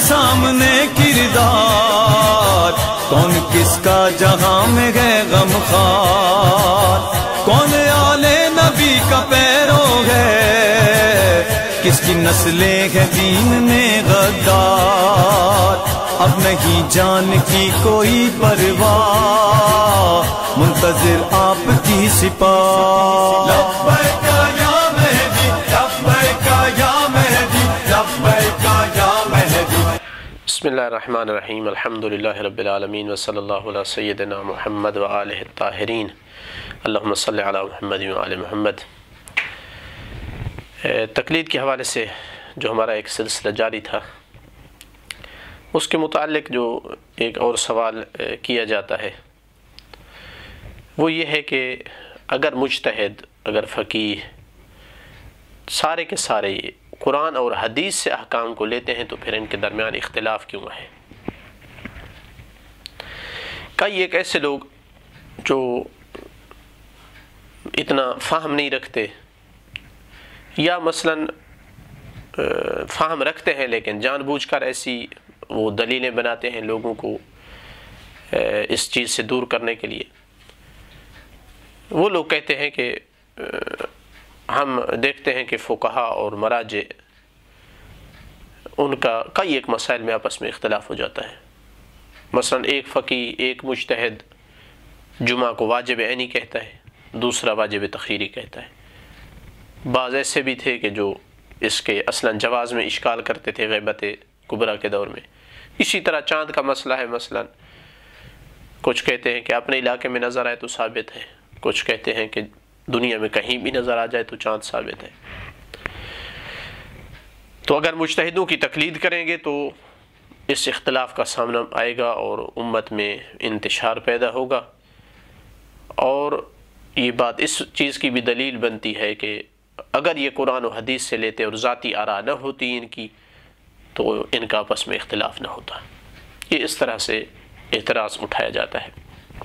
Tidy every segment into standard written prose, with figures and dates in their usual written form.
سامنے کردار، کون کس کا جہاں میں ہے غمخوار، کون آل نبی کا پیرو ہے، کس کی نسلیں ہیں دین میں غدار، اب نہیں جان کی کوئی پرواہ، منتظر آپ کی سپاہ۔ لبیک یا مہدی، لبیک یا مہدی، لبیک یا مہدی۔ بسم اللہ الرحمن الرحیم، الحمدللہ رب العالمین، وصلی اللہ علی سیدنا محمد وآلہ الطاہرین، اللہم صلی علی محمد وآل محمد۔ تقلید کے حوالے سے جو ہمارا ایک سلسلہ جاری تھا، اس کے متعلق جو ایک اور سوال کیا جاتا ہے وہ یہ ہے کہ اگر مجتہد، اگر فقیہ سارے کے سارے قرآن اور حدیث سے احکام کو لیتے ہیں تو پھر ان کے درمیان اختلاف کیوں ہے؟ کئی ایک ایسے لوگ جو اتنا فہم نہیں رکھتے، یا مثلاً فہم رکھتے ہیں لیکن جان بوجھ کر ایسی وہ دلیلیں بناتے ہیں لوگوں کو اس چیز سے دور کرنے کے لیے۔ وہ لوگ کہتے ہیں کہ ہم دیکھتے ہیں کہ فقہا اور مراجع ان کا کئی ایک مسائل میں آپس میں اختلاف ہو جاتا ہے۔ مثلا ایک فقیہ، ایک مجتہد جمعہ کو واجب عینی کہتا ہے، دوسرا واجب تخیری کہتا ہے۔ بعض ایسے بھی تھے کہ جو اس کے اصلا جواز میں اشکال کرتے تھے غیبت کبریٰ کے دور میں۔ اسی طرح چاند کا مسئلہ ہے، مثلا کچھ کہتے ہیں کہ اپنے علاقے میں نظر آئے تو ثابت ہے، کچھ کہتے ہیں کہ دنیا میں کہیں بھی نظر آ جائے تو چاند ثابت ہے۔ تو اگر مجتہدوں کی تقلید کریں گے تو اس اختلاف کا سامنا آئے گا اور امت میں انتشار پیدا ہوگا، اور یہ بات اس چیز کی بھی دلیل بنتی ہے کہ اگر یہ قرآن و حدیث سے لیتے اور ذاتی آراء نہ ہوتی ان کی تو ان کا آپس میں اختلاف نہ ہوتا۔ یہ اس طرح سے اعتراض اٹھایا جاتا ہے۔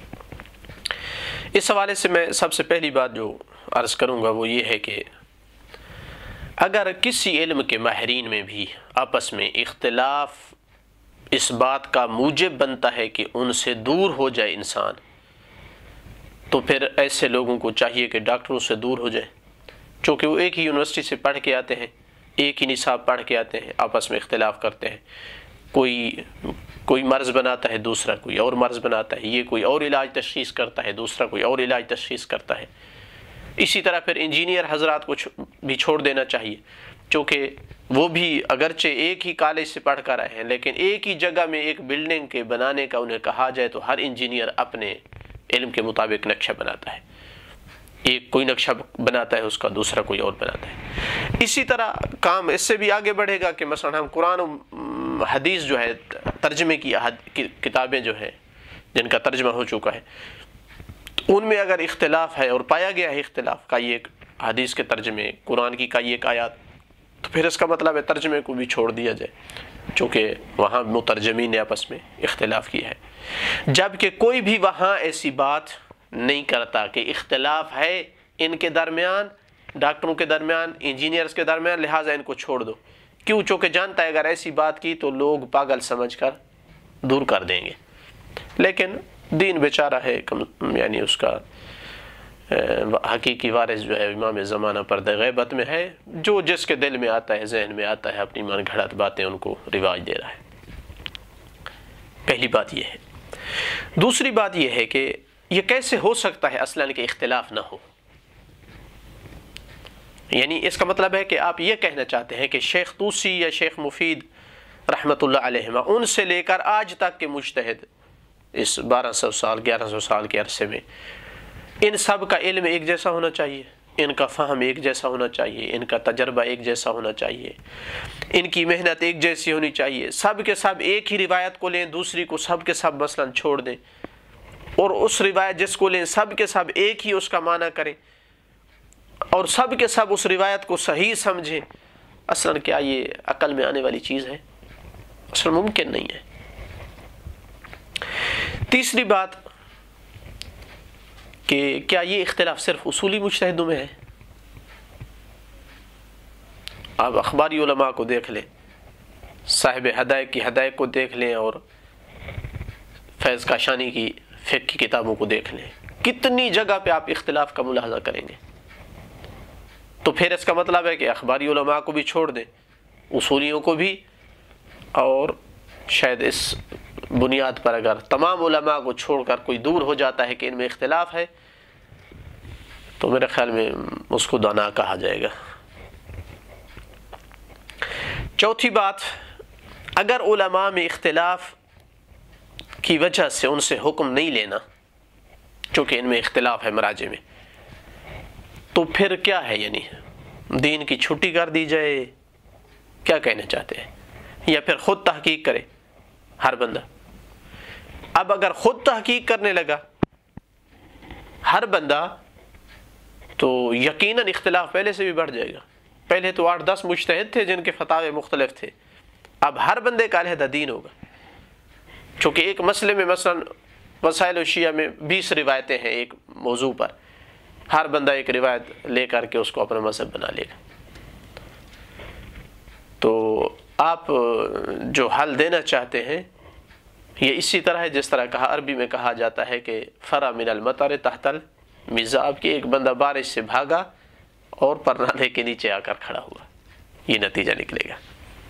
اس حوالے سے میں سب سے پہلی بات جو عرض کروں گا وہ یہ ہے کہ اگر کسی علم کے ماہرین میں بھی آپس میں اختلاف اس بات کا موجب بنتا ہے کہ ان سے دور ہو جائے انسان، تو پھر ایسے لوگوں کو چاہیے کہ ڈاکٹروں سے دور ہو جائے، چونکہ وہ ایک ہی یونیورسٹی سے پڑھ کے آتے ہیں، ایک ہی نصاب پڑھ کے آتے ہیں، آپس میں اختلاف کرتے ہیں۔ کوئی مرض بناتا ہے، دوسرا کوئی اور مرض بناتا ہے، یہ کوئی اور علاج تشخیص کرتا ہے، دوسرا کوئی اور علاج تشخیص کرتا ہے۔ اسی طرح پھر انجینئر حضرات کو بھی چھوڑ دینا چاہیے، چونکہ وہ بھی اگرچہ ایک ہی کالج سے پڑھ کر آئے ہیں لیکن ایک ہی جگہ میں ایک بلڈنگ کے بنانے کا انہیں کہا جائے تو ہر انجینئر اپنے علم کے مطابق نقشہ بناتا ہے، ایک کوئی نقشہ بناتا ہے، اس کا دوسرا کوئی اور بناتا ہے۔ اسی طرح کام اس سے بھی آگے بڑھے گا کہ مثلا ہم قرآن و حدیث جو ہے ترجمے کی کتابیں جو ہیں جن کا ترجمہ ہو چکا ہے، ان میں اگر اختلاف ہے اور پایا گیا ہے اختلاف کا ایک حدیث کے ترجمے، قرآن کی کئی ایک آیات، تو پھر اس کا مطلب ہے ترجمے کو بھی چھوڑ دیا جائے، چونکہ وہاں مترجمین نے آپس میں اختلاف کیا ہے۔ جبکہ کوئی بھی وہاں ایسی بات نہیں کرتا کہ اختلاف ہے ان کے درمیان، ڈاکٹروں کے درمیان، انجینئرز کے درمیان، لہٰذا ان کو چھوڑ دو۔ کیوں؟ چونکہ جانتا ہے اگر ایسی بات کی تو لوگ پاگل سمجھ کر دور کر دیں گے۔ لیکن دین بیچارہ ہے، یعنی اس کا حقیقی وارث جو ہے امام زمانہ پردہ غیبت میں ہے، جو جس کے دل میں آتا ہے، ذہن میں آتا ہے، اپنی من گھڑت باتیں ان کو رواج دے رہا ہے۔ پہلی بات یہ ہے۔ دوسری بات یہ ہے کہ یہ کیسے ہو سکتا ہے اصلاً کہ اختلاف نہ ہو؟ یعنی اس کا مطلب ہے کہ آپ یہ کہنا چاہتے ہیں کہ شیخ طوسی یا شیخ مفید رحمۃ اللہ علیہما ان سے لے کر آج تک کے مجتہد اس 1200 سال 1100 سال کے عرصے میں ان سب کا علم ایک جیسا ہونا چاہیے، ان کا فہم ایک جیسا ہونا چاہیے، ان کا تجربہ ایک جیسا ہونا چاہیے، ان کی محنت ایک جیسی ہونی چاہیے، سب کے سب ایک ہی روایت کو لیں، دوسری کو سب کے سب مثلاً چھوڑ دیں، اور اس روایت جس کو لیں سب کے سب ایک ہی اس کا معنی کریں، اور سب کے سب اس روایت کو صحیح سمجھیں۔ اصلاً کیا یہ عقل میں آنے والی چیز ہے؟ اصلاً ممکن نہیں ہے۔ تیسری بات کہ کیا یہ اختلاف صرف اصولی مجتہدوں میں ہے؟ آپ اخباری علماء کو دیکھ لیں، صاحب ہدایت کی ہدایت کو دیکھ لیں اور فیض کاشانی کی فقہ کی کتابوں کو دیکھ لیں، کتنی جگہ پہ آپ اختلاف کا ملاحظہ کریں گے۔ تو پھر اس کا مطلب ہے کہ اخباری علماء کو بھی چھوڑ دیں، اصولیوں کو بھی، اور شاید اس بنیاد پر اگر تمام علماء کو چھوڑ کر کوئی دور ہو جاتا ہے کہ ان میں اختلاف ہے تو میرے خیال میں اس کو دانا کہا جائے گا۔ چوتھی بات، اگر علماء میں اختلاف کی وجہ سے ان سے حکم نہیں لینا چونکہ ان میں اختلاف ہے مراجع میں، تو پھر کیا ہے؟ یعنی دین کی چھٹی کر دی جائے، کیا کہنا چاہتے ہیں؟ یا پھر خود تحقیق کرے ہر بندہ؟ اب اگر خود تحقیق کرنے لگا ہر بندہ تو یقیناً اختلاف پہلے سے بھی بڑھ جائے گا۔ پہلے تو 8-10 مجتہد تھے جن کے فتاوے مختلف تھے، اب ہر بندے کا علیحدہ دین ہوگا، چونکہ ایک مسئلے میں مثلا مسائل الشیعہ میں 20 روایتیں ہیں ایک موضوع پر، ہر بندہ ایک روایت لے کر کے اس کو اپنا مذہب بنا لے گا۔ تو آپ جو حل دینا چاہتے ہیں یہ اسی طرح ہے جس طرح کہا، عربی میں کہا جاتا ہے کہ فرا من المطر تحت المذاب، کہ ایک بندہ بارش سے بھاگا اور پرنالے کے نیچے آ کر کھڑا ہوا، یہ نتیجہ نکلے گا۔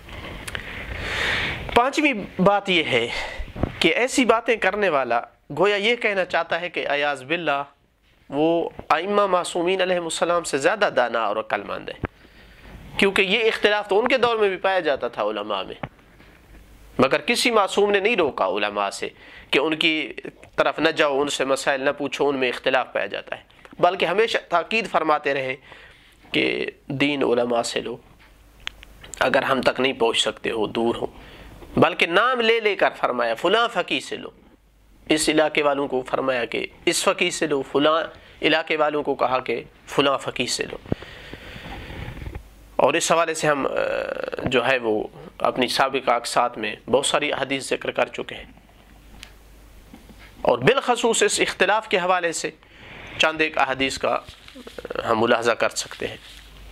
پانچویں بات یہ ہے کہ ایسی باتیں کرنے والا گویا یہ کہنا چاہتا ہے کہ اعاذ باللہ وہ ائمہ معصومین علیہم السلام سے زیادہ دانا اور عقل مند ہے، کیونکہ یہ اختلاف تو ان کے دور میں بھی پایا جاتا تھا علماء میں، مگر کسی معصوم نے نہیں روکا علماء سے کہ ان کی طرف نہ جاؤ، ان سے مسائل نہ پوچھو، ان میں اختلاف پایا جاتا ہے، بلکہ ہمیشہ تاکید فرماتے رہے کہ دین علماء سے لو، اگر ہم تک نہیں پہنچ سکتے ہو، دور ہو، بلکہ نام لے لے کر فرمایا فلاں فقیہ سے لو، اس علاقے والوں کو فرمایا کہ اس فقیہ سے لو، فلاں علاقے والوں کو کہا کہ فلاں فقیہ سے لو۔ اور اس حوالے سے ہم جو ہے وہ اپنی سابقہ اقساط میں بہت ساری احادیث ذکر کر چکے ہیں، اور بالخصوص اس اختلاف کے حوالے سے چند ایک احادیث کا ہم ملاحظہ کر سکتے ہیں۔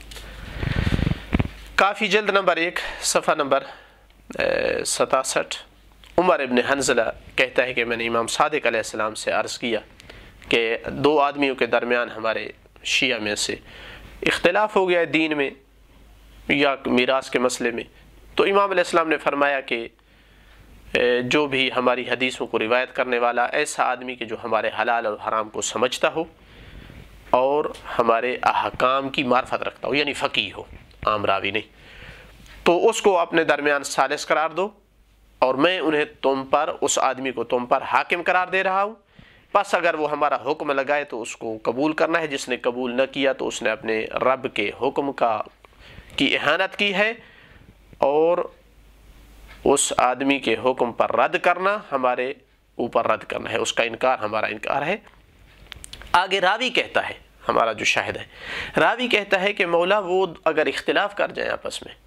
کافی جلد نمبر 1 صفحہ نمبر 67، عمر ابن حنظلہ کہتا ہے کہ میں نے امام صادق علیہ السلام سے عرض کیا کہ 2 آدمیوں کے درمیان ہمارے شیعہ میں سے اختلاف ہو گیا ہے دین میں یا میراث کے مسئلے میں، تو امام علیہ السلام نے فرمایا کہ جو بھی ہماری حدیثوں کو روایت کرنے والا ایسا آدمی کہ جو ہمارے حلال اور حرام کو سمجھتا ہو اور ہمارے احکام کی معرفت رکھتا ہو، یعنی فقیہ ہو، عام راوی نہیں، تو اس کو اپنے درمیان ثالث قرار دو، اور میں انہیں تم پر، اس آدمی کو تم پر حاکم قرار دے رہا ہوں، پس اگر وہ ہمارا حکم لگائے تو اس کو قبول کرنا ہے، جس نے قبول نہ کیا تو اس نے اپنے رب کے حکم کی اہانت کی ہے، اور اس آدمی کے حکم پر رد کرنا ہمارے اوپر رد کرنا ہے، اس کا انکار ہمارا انکار ہے۔ آگے راوی کہتا ہے، ہمارا جو شاہد ہے، راوی کہتا ہے کہ مولا وہ اگر اختلاف کر جائیں آپس میں،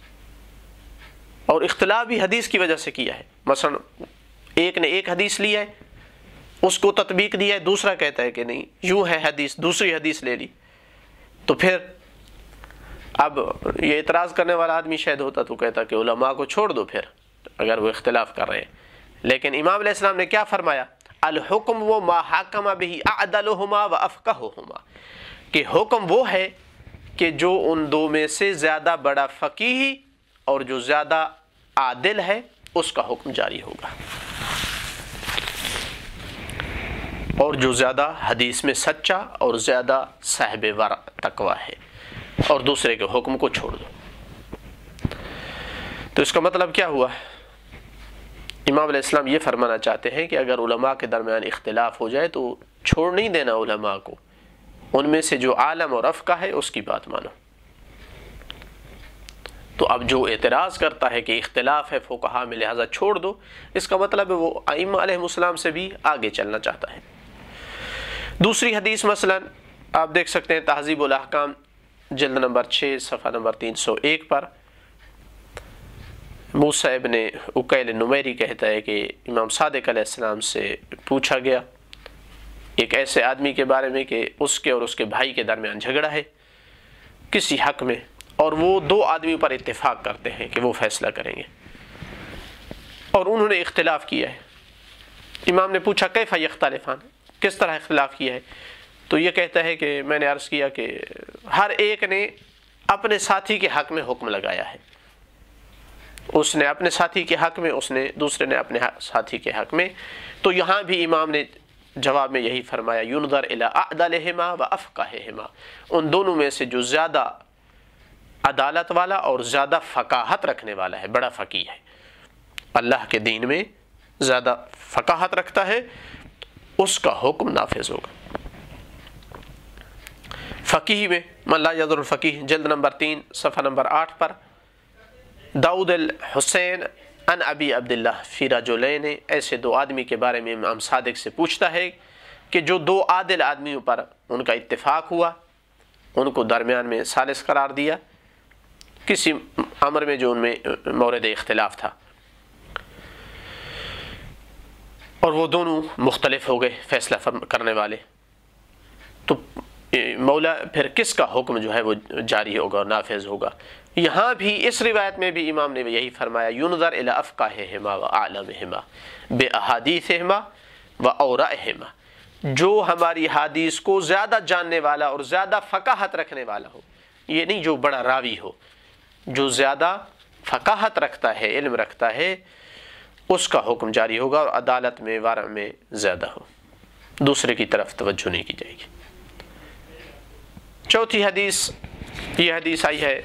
اور اختلاف بھی حدیث کی وجہ سے کیا ہے، مثلا ایک نے ایک حدیث لی ہے، اس کو تطبیق دیا ہے، دوسرا کہتا ہے کہ نہیں یوں ہے حدیث، دوسری حدیث لے لی، تو پھر اب یہ اعتراض کرنے والا آدمی شاید ہوتا تو کہتا کہ علماء کو چھوڑ دو پھر اگر وہ اختلاف کر رہے ہیں، لیکن امام علیہ السلام نے کیا فرمایا؟ الحکم و ما حکم به اعدلهما و افقههما، کہ حکم وہ ہے کہ جو ان دو میں سے زیادہ بڑا فقیہ اور جو زیادہ عادل ہے اس کا حکم جاری ہوگا، اور جو زیادہ حدیث میں سچا اور زیادہ صاحب ورع تقوی ہے، اور دوسرے کے حکم کو چھوڑ دو۔ تو اس کا مطلب کیا ہوا؟ امام علیہ السلام یہ فرمانا چاہتے ہیں کہ اگر علماء کے درمیان اختلاف ہو جائے تو چھوڑ نہیں دینا علماء کو، ان میں سے جو عالم اور افقہ ہے اس کی بات مانو۔ تو اب جو اعتراض کرتا ہے کہ اختلاف ہے فقہاء میں لہذا چھوڑ دو، اس کا مطلب ہے وہ ائمہ علیہم السلام سے بھی آگے چلنا چاہتا ہے۔ دوسری حدیث مثلا آپ دیکھ سکتے ہیں تہذیب الاحکام جلد نمبر 6 صفحہ نمبر 301 پر، موسیٰ ابن عقیل نمیری کہتا ہے کہ امام صادق علیہ السلام سے پوچھا گیا ایک ایسے آدمی کے بارے میں کہ اس کے اور اس کے بھائی کے درمیان جھگڑا ہے کسی حق میں، اور وہ 2 آدمی پر اتفاق کرتے ہیں کہ وہ فیصلہ کریں گے، اور انہوں نے اختلاف کیا ہے. امام نے پوچھا کیف یختلفان، کس طرح اختلاف کیا ہے؟ تو یہ کہتا ہے کہ میں نے عرض کیا کہ ہر ایک نے اپنے ساتھی کے حق میں حکم لگایا ہے. اس نے اپنے ساتھی کے حق میں، اس نے دوسرے نے اپنے ساتھی کے حق میں. تو یہاں بھی امام نے جواب میں یہی فرمایا ينظر الى اعدلهما وافقههما، ان دونوں میں سے جو زیادہ عدالت والا اور زیادہ فقاہت رکھنے والا ہے، بڑا فقیہ ہے، اللہ کے دین میں زیادہ فقاہت رکھتا ہے، اس کا حکم نافذ ہوگا. فقیہ میں من لا یضر الفقیہ، جلد نمبر 3 صفحہ نمبر 8 پر داؤد الحسین ان ابی عبداللہ فی رجلین، ایسے دو آدمی کے بارے میں امام صادق سے پوچھتا ہے کہ جو دو عادل آدمیوں پر ان کا اتفاق ہوا، ان کو درمیان میں ثالث قرار دیا کسی امر میں جو ان میں مورد اختلاف تھا، اور وہ دونوں مختلف ہو گئے فیصلہ کرنے والے، تو مولا پھر کس کا حکم جو ہے وہ جاری ہوگا اور نافذ ہوگا؟ یہاں بھی اس روایت میں بھی امام نے یہی فرمایا ينظر الى افقاههما واعلمهما باحاديثهما واوراءهما، جو ہماری حدیث کو زیادہ جاننے والا اور زیادہ فقاہت رکھنے والا ہو، یہ نہیں جو بڑا راوی ہو، جو زیادہ فقاہت رکھتا ہے، علم رکھتا ہے، اس کا حکم جاری ہوگا اور عدالت میں ورع میں زیادہ ہو، دوسرے کی طرف توجہ نہیں کی جائے گی. چوتھی حدیث، یہ حدیث آئی ہے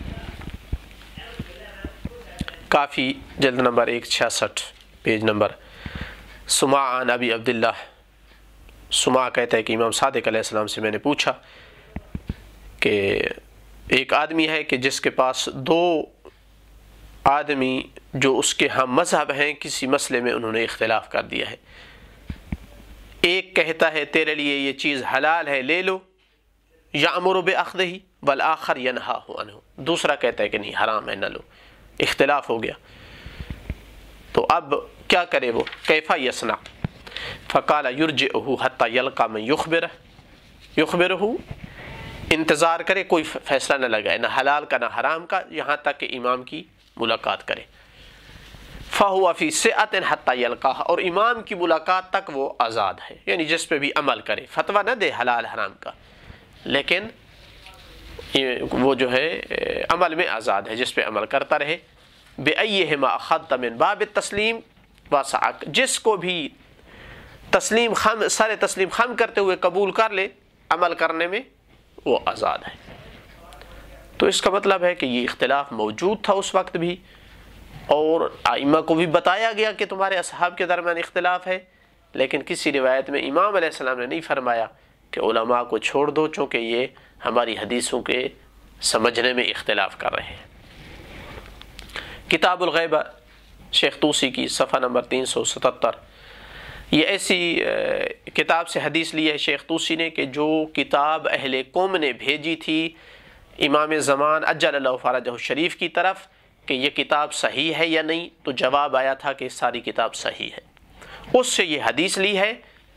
کافی جلد نمبر 166 پیج نمبر. سمع عن ابی عبداللہ، سمع کہتا ہے کہ امام صادق علیہ السلام سے میں نے پوچھا کہ ایک آدمی ہے کہ جس کے پاس دو آدمی جو اس کے ہم مذہب ہیں کسی مسئلے میں انہوں نے اختلاف کر دیا ہے، ایک کہتا ہے تیرے لیے یہ چیز حلال ہے لے لو یأمر بأخذہ والآخر ینہاہ عنہ، دوسرا کہتا ہے کہ نہیں حرام ہے نہ لو، اختلاف ہو گیا. تو اب کیا کرے وہ؟ کیفا یصنع؟ فقال یرجعہ حتی یلقى من یخبرہ، انتظار کرے، کوئی فیصلہ نہ لگائے، نہ حلال کا نہ حرام کا، یہاں تک کہ امام کی ملاقات کرے. فہو فی سعۃ حتی یلقاہ، اور امام کی ملاقات تک وہ آزاد ہے، یعنی جس پہ بھی عمل کرے، فتویٰ نہ دے حلال حرام کا، لیکن وہ جو ہے عمل میں آزاد ہے، جس پہ عمل کرتا رہے. بأیہما اخذت من باب التسلیم وسعک، جس کو بھی تسلیم خم، سر تسلیم خم کرتے ہوئے قبول کر لے، عمل کرنے میں وہ آزاد ہے. تو اس کا مطلب ہے کہ یہ اختلاف موجود تھا اس وقت بھی، اور ائمہ کو بھی بتایا گیا کہ تمہارے اصحاب کے درمیان اختلاف ہے، لیکن کسی روایت میں امام علیہ السلام نے نہیں فرمایا کہ علماء کو چھوڑ دو چونکہ یہ ہماری حدیثوں کے سمجھنے میں اختلاف کر رہے ہیں. کتاب الغیبہ شیخ طوسی کی صفحہ نمبر 377، یہ ایسی کتاب سے حدیث لی ہے شیخ طوسی نے کہ جو کتاب اہل قوم نے بھیجی تھی امام زمان عجل اللہ فرجہ الشریف کی طرف کہ یہ کتاب صحیح ہے یا نہیں، تو جواب آیا تھا کہ ساری کتاب صحیح ہے. اس سے یہ حدیث لی ہے.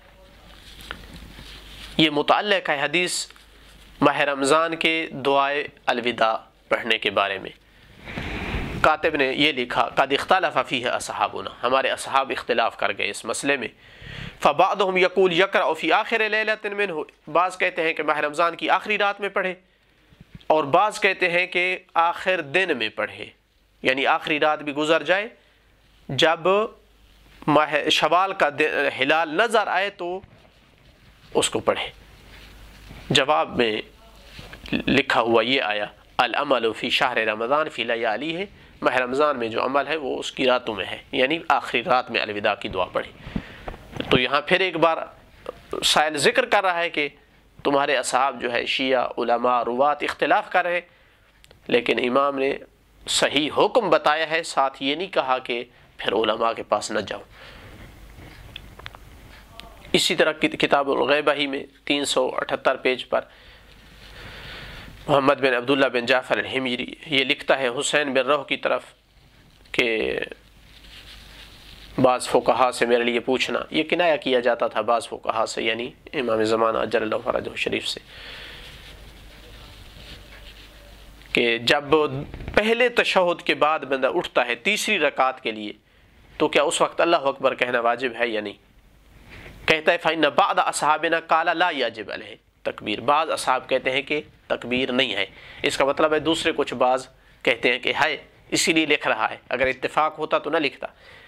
یہ متعلق ہے حدیث ماہ رمضان کے دعائے الوداع پڑھنے کے بارے میں. کاتب نے یہ لکھا قد اختلف فیہ اصحابنا، ہمارے اصحاب اختلاف کر گئے اس مسئلے میں. فبعضهم یقول یقرأ فی آخر لیلۃ منہ، بعض کہتے ہیں کہ ماہ رمضان کی آخری رات میں پڑھے، اور بعض کہتے ہیں کہ آخر دن میں پڑھے، یعنی آخری رات بھی گزر جائے، جب ماہ شوال کا ہلال نظر آئے تو اس کو پڑھے. جواب میں لکھا ہوا یہ آیا العمل فی شہر رمضان فی لیالی ہے، ماہ رمضان میں جو عمل ہے وہ اس کی راتوں میں ہے، یعنی آخری رات میں الوداع کی دعا پڑھی. تو یہاں پھر ایک بار سائل ذکر کر رہا ہے کہ تمہارے اصحاب جو ہے شیعہ علماء روات اختلاف کر رہے، لیکن امام نے صحیح حکم بتایا ہے، ساتھ یہ نہیں کہا کہ پھر علماء کے پاس نہ جاؤ. اسی طرح کتاب الغیبہ ہی میں 378 پیج پر محمد بن عبداللہ بن جعفر الحمری یہ لکھتا ہے حسین بن روح کی طرف کہ بعض فقہا سے میرے لیے پوچھنا، یہ کنایہ کیا جاتا تھا بعض فقہا سے، یعنی امام زمانہ اجل اللہ فرجہ شریف سے، کہ جب پہلے تشہد کے بعد بندہ اٹھتا ہے تیسری رکعت کے لیے تو کیا اس وقت اللہ اکبر کہنا واجب ہے یا نہیں؟ کہتا ہے فَإِنَّ بَعْضَ أَصْحَابِنَا قَالَ لَا يَجِبْ عَلَيْهِ تکبیر، بعض اصحاب کہتے ہیں کہ تکبیر نہیں ہے. اس کا مطلب ہے دوسرے کچھ بعض کہتے ہیں کہ ہے، اسی لیے لکھ رہا ہے، اگر اتفاق ہوتا تو نہ لکھتا.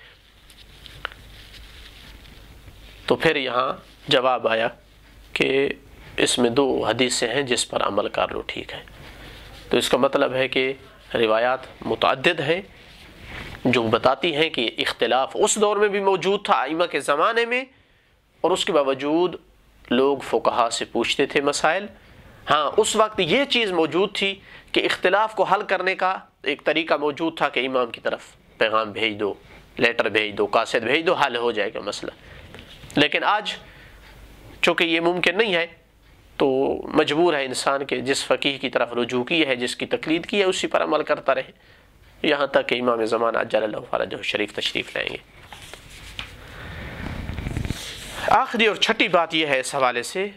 تو پھر یہاں جواب آیا کہ اس میں 2 حدیثیں ہیں جس پر عمل کر لو، ٹھیک ہے. تو اس کا مطلب ہے کہ روایات متعدد ہیں جو بتاتی ہیں کہ اختلاف اس دور میں بھی موجود تھا ائمہ کے زمانے میں، اور اس کے باوجود لوگ فقہا سے پوچھتے تھے مسائل. ہاں اس وقت یہ چیز موجود تھی کہ اختلاف کو حل کرنے کا ایک طریقہ موجود تھا کہ امام کی طرف پیغام بھیج دو، لیٹر بھیج دو، قاصد بھیج دو، حل ہو جائے گا مسئلہ. لیکن آج چونکہ یہ ممکن نہیں ہے تو مجبور ہے انسان کے جس فقیہ کی طرف رجوع کی ہے، جس کی تقلید کی ہے، اسی پر عمل کرتا رہے، یہاں تک کہ امام زمانہ عجل اللہ فرجہ شریف تشریف لائیں گے. آخری اور چھٹی بات یہ ہے اس حوالے سے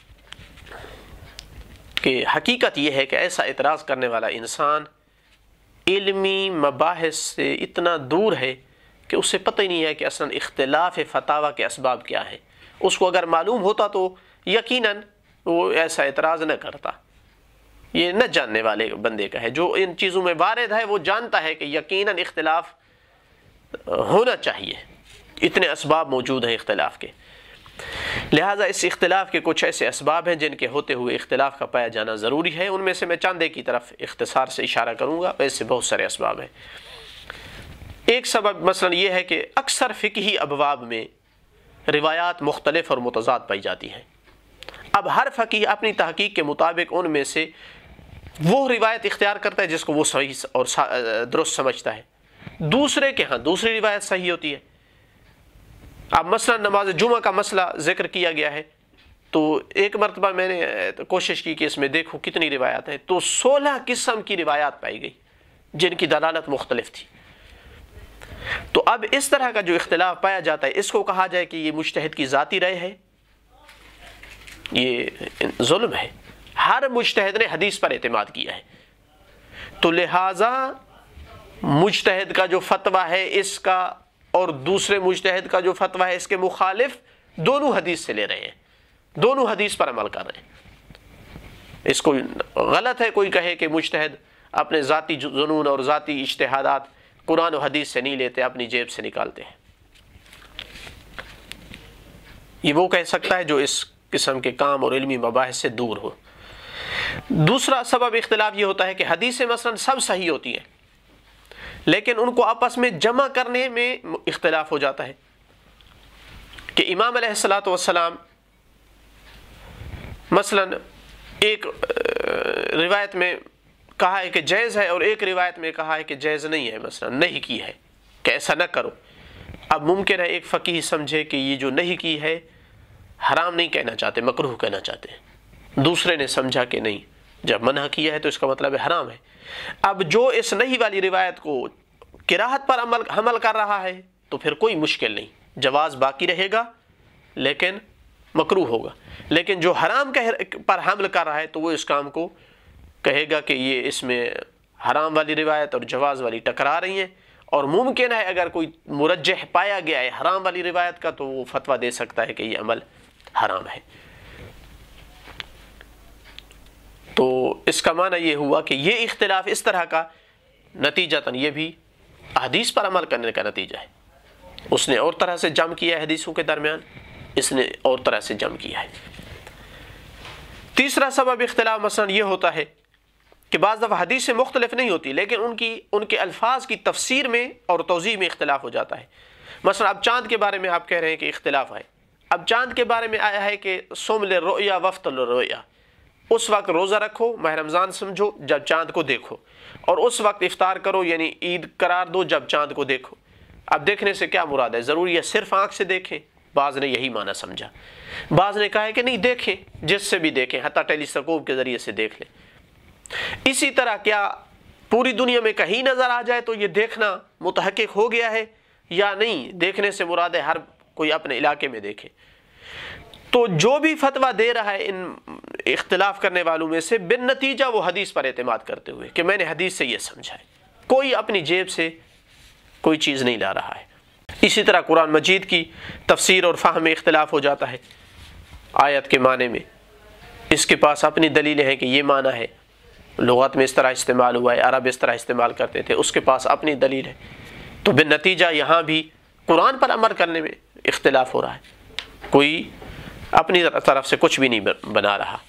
کہ حقیقت یہ ہے کہ ایسا اعتراض کرنے والا انسان علمی مباحث سے اتنا دور ہے کہ اسے پتہ ہی نہیں ہے کہ اصلاً اختلاف فتاوی کے اسباب کیا ہیں. اس کو اگر معلوم ہوتا تو یقیناً وہ ایسا اعتراض نہ کرتا. یہ نہ جاننے والے بندے کا ہے، جو ان چیزوں میں وارد ہے وہ جانتا ہے کہ یقیناً اختلاف ہونا چاہیے، اتنے اسباب موجود ہیں اختلاف کے. لہٰذا اس اختلاف کے کچھ ایسے اسباب ہیں جن کے ہوتے ہوئے اختلاف کا پایا جانا ضروری ہے. ان میں سے میں چند کی طرف اختصار سے اشارہ کروں گا، ویسے بہت سارے اسباب ہیں. ایک سبب مثلا یہ ہے کہ اکثر فقہی ابواب میں روایات مختلف اور متضاد پائی جاتی ہیں. اب ہر فقیہ اپنی تحقیق کے مطابق ان میں سے وہ روایت اختیار کرتا ہے جس کو وہ صحیح اور درست سمجھتا ہے. دوسرے کے ہاں دوسری روایت صحیح ہوتی ہے. اب مثلا نماز جمعہ کا مسئلہ ذکر کیا گیا ہے، تو ایک مرتبہ میں نے کوشش کی کہ اس میں دیکھو کتنی روایات ہیں، تو 16 قسم کی روایات پائی گئی جن کی دلالت مختلف تھی. تو اب اس طرح کا جو اختلاف پایا جاتا ہے اس کو کہا جائے کہ یہ مجتہد کی ذاتی رائے ہے، یہ ظلم ہے. ہر مجتہد نے حدیث پر اعتماد کیا ہے، تو لہٰذا مجتہد کا جو فتویٰ ہے اس کا اور دوسرے مجتہد کا جو فتویٰ ہے اس کے مخالف دونوں حدیث سے لے رہے ہیں، دونوں حدیث پر عمل کر رہے ہیں. اس کو غلط ہے کوئی کہے کہ مجتہد اپنے ذاتی جنون اور ذاتی اجتہادات قرآن و حدیث سے نہیں لیتے، اپنی جیب سے نکالتے ہیں. یہ وہ کہہ سکتا ہے جو اس قسم کے کام اور علمی مباحث سے دور ہو. دوسرا سبب اختلاف یہ ہوتا ہے کہ حدیثیں مثلا سب صحیح ہوتی ہیں لیکن ان کو آپس میں جمع کرنے میں اختلاف ہو جاتا ہے. کہ امام علیہ الصلوۃ والسلام مثلا ایک روایت میں کہا ہے کہ جائز ہے اور ایک روایت میں کہا ہے کہ جائز نہیں ہے، مثلا نہیں کی ہے کہ ایسا نہ کرو. اب ممکن ہے ایک فقیہ سمجھے کہ یہ جو نہیں کی ہے حرام نہیں کہنا چاہتے، مکروہ کہنا چاہتے ہیں. دوسرے نے سمجھا کہ نہیں، جب منع کیا ہے تو اس کا مطلب ہے حرام ہے. اب جو اس نہیں والی روایت کو کراہت پر حمل کر رہا ہے تو پھر کوئی مشکل نہیں، جواز باقی رہے گا لیکن مکروہ ہوگا. لیکن جو حرام پر حمل کر رہا ہے تو وہ اس کام کو کہے گا کہ یہ اس میں حرام والی روایت اور جواز والی ٹکرا رہی ہیں، اور ممکن ہے اگر کوئی مرجح پایا گیا ہے حرام والی روایت کا تو وہ فتویٰ دے سکتا ہے کہ یہ عمل حرام ہے. تو اس کا معنی یہ ہوا کہ یہ اختلاف اس طرح کا نتیجتاً یہ بھی حدیث پر عمل کرنے کا نتیجہ ہے. اس نے اور طرح سے جمع کیا ہے حدیثوں کے درمیان، اس نے اور طرح سے جمع کیا ہے. تیسرا سبب اختلاف مثلا یہ ہوتا ہے کہ بعض دفعہ حدیثیں مختلف نہیں ہوتی لیکن ان کے الفاظ کی تفسیر میں اور توضیح میں اختلاف ہو جاتا ہے. مثلا اب چاند کے بارے میں آپ کہہ رہے ہیں کہ اختلاف ہے. اب چاند کے بارے میں آیا ہے کہ صوم للرؤیا وافطر للرؤیا، اس وقت روزہ رکھو، ماہ رمضان سمجھو جب چاند کو دیکھو، اور اس وقت افطار کرو یعنی عید قرار دو جب چاند کو دیکھو. اب دیکھنے سے کیا مراد ہے؟ ضروری ہے صرف آنکھ سے دیکھیں؟ بعض نے یہی معنی سمجھا. بعض نے کہا ہے کہ نہیں، دیکھیں جس سے بھی دیکھیں، حتیٰ ٹیلیسکوپ کے ذریعے سے دیکھ لیں. اسی طرح کیا پوری دنیا میں کہیں نظر آ جائے تو یہ دیکھنا متحقق ہو گیا ہے یا نہیں؟ دیکھنے سے مراد ہے ہر کوئی اپنے علاقے میں دیکھے. تو جو بھی فتویٰ دے رہا ہے ان اختلاف کرنے والوں میں سے بن نتیجہ وہ حدیث پر اعتماد کرتے ہوئے کہ میں نے حدیث سے یہ سمجھا ہے، کوئی اپنی جیب سے کوئی چیز نہیں لا رہا ہے. اسی طرح قرآن مجید کی تفسیر اور فہم میں اختلاف ہو جاتا ہے، آیت کے معنی میں اس کے پاس اپنی دلیلیں ہیں کہ یہ معنی ہے، لغت میں اس طرح استعمال ہوا ہے، عرب اس طرح استعمال کرتے تھے، اس کے پاس اپنی دلیل ہے، تو بالنتیجہ یہاں بھی قرآن پر عمل کرنے میں اختلاف ہو رہا ہے، کوئی اپنی طرف سے کچھ بھی نہیں بنا رہا۔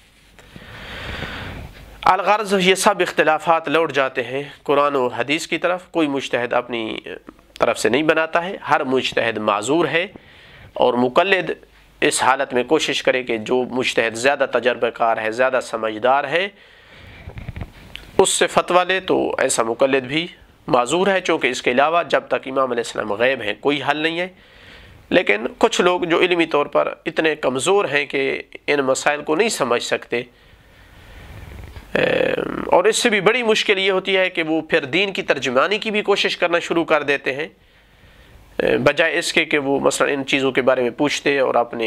الغرض یہ سب اختلافات لوٹ جاتے ہیں قرآن و حدیث کی طرف، کوئی مجتہد اپنی طرف سے نہیں بناتا ہے، ہر مجتہد معذور ہے، اور مقلد اس حالت میں کوشش کرے کہ جو مجتہد زیادہ تجربہ کار ہے، زیادہ سمجھدار ہے، اس سے فتویٰ لے، تو ایسا مقلد بھی معذور ہے، چونکہ اس کے علاوہ جب تک امام علیہ السلام غیب ہیں کوئی حل نہیں ہے۔ لیکن کچھ لوگ جو علمی طور پر اتنے کمزور ہیں کہ ان مسائل کو نہیں سمجھ سکتے، اور اس سے بھی بڑی مشکل یہ ہوتی ہے کہ وہ پھر دین کی ترجمانی کی بھی کوشش کرنا شروع کر دیتے ہیں، بجائے اس کے کہ وہ مثلا ان چیزوں کے بارے میں پوچھتے اور اپنے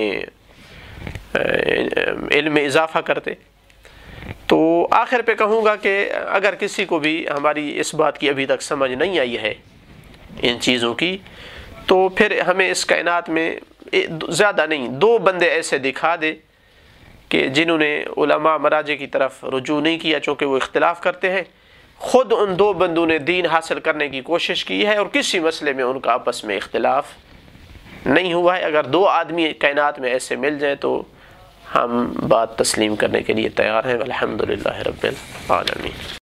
علم میں اضافہ کرتے۔ تو آخر پہ کہوں گا کہ اگر کسی کو بھی ہماری اس بات کی ابھی تک سمجھ نہیں آئی ہے ان چیزوں کی، تو پھر ہمیں اس کائنات میں زیادہ نہیں 2 بندے ایسے دکھا دے کہ جنہوں نے علماء مراجع کی طرف رجوع نہیں کیا، چونکہ وہ اختلاف کرتے ہیں، خود ان 2 بندوں نے دین حاصل کرنے کی کوشش کی ہے اور کسی مسئلے میں ان کا آپس میں اختلاف نہیں ہوا ہے۔ اگر 2 آدمی کائنات میں ایسے مل جائیں تو ہم بات تسلیم کرنے کے لیے تیار ہیں۔ الحمدللہ رب العالمین۔